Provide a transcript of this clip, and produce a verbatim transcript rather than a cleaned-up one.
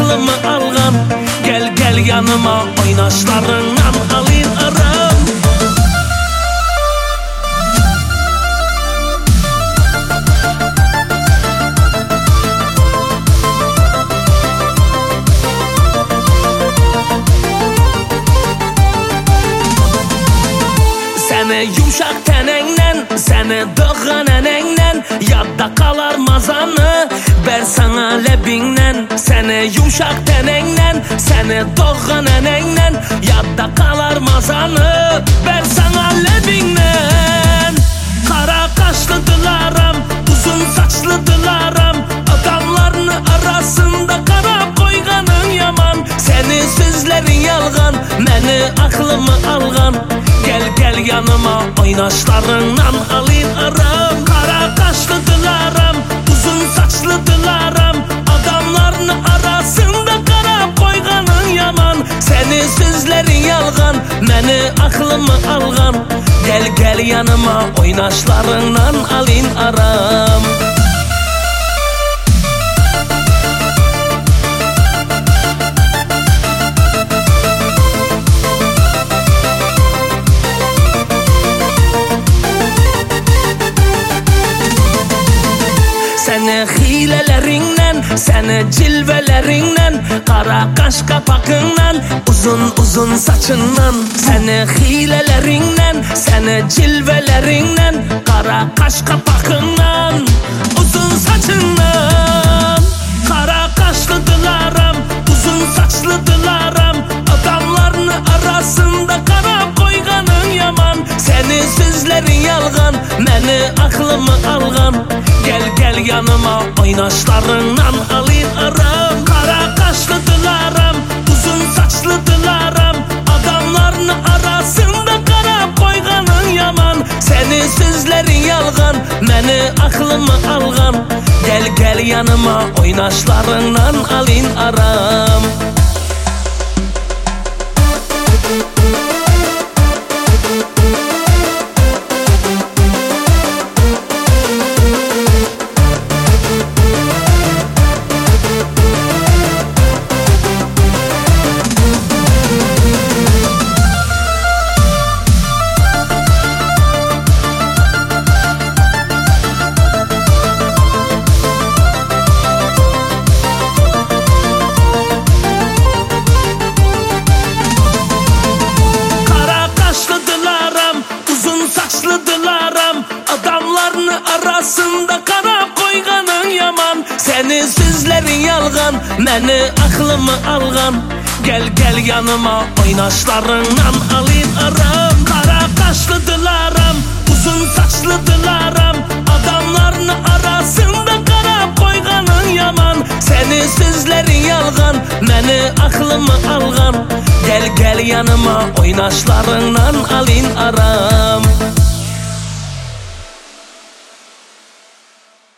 aklımı algan. Gel gel yanıma oynaşlarından alayım aram. Seni yumşak tenenle, seni doğan enenle, yadda kalar mazanı ver sana lebinle. Seni yumşak tenenle, seni doğan enenle, yadda kalar mazanı ver sana lebinle. Kara kaşlı dilaram, uzun saçlı dilaram, adamların arasında kara koyganın yaman. Seni sözlerin yalgan, beni aklımı algan. Gel gel yanıma oynaşlarından alayım aram. Kara kaşlı dilaram, uzun saçlı dilaram, adamların arasında kara koyganın yaman. Seni sözlerin yalgan, beni aklımı algan. Gel gel yanıma oynaşlarından alayım aram. Seni hilelerinden, seni cilvelerinden, kara kaş kapakından, uzun uzun saçından. Seni hilelerinden, seni cilvelerinden, kara kaş kapakından, uzun saçından. Kara kaşlı dilaram, uzun saçlı dilaram, adamların arasında kara koyganın yaman. Seni sözlerin yalgan, beni aklımı algan. Gel gel yanıma oynaşlarından alayım aram. Kara kaşlı dilaram, uzun saçlı dilaram, adamların arasında kara koyganın yaman. Seni sözlerin yalgan, beni aklımı algan. Gel gel yanıma oynaşlarından alayım aram. Adamların arasında kara koyganın yaman. Seni sözlerin yalgan, beni aklımı algan. Gel gel yanıma oynaşlarından alayım aram. Kara kaşlı dilaram, uzun saçlı dilaram, adamların arasında kara koyganın yaman. Seni sözlerin yalgan, beni aklımı algan. Gel gel yanıma oynaşlarından alayım aram.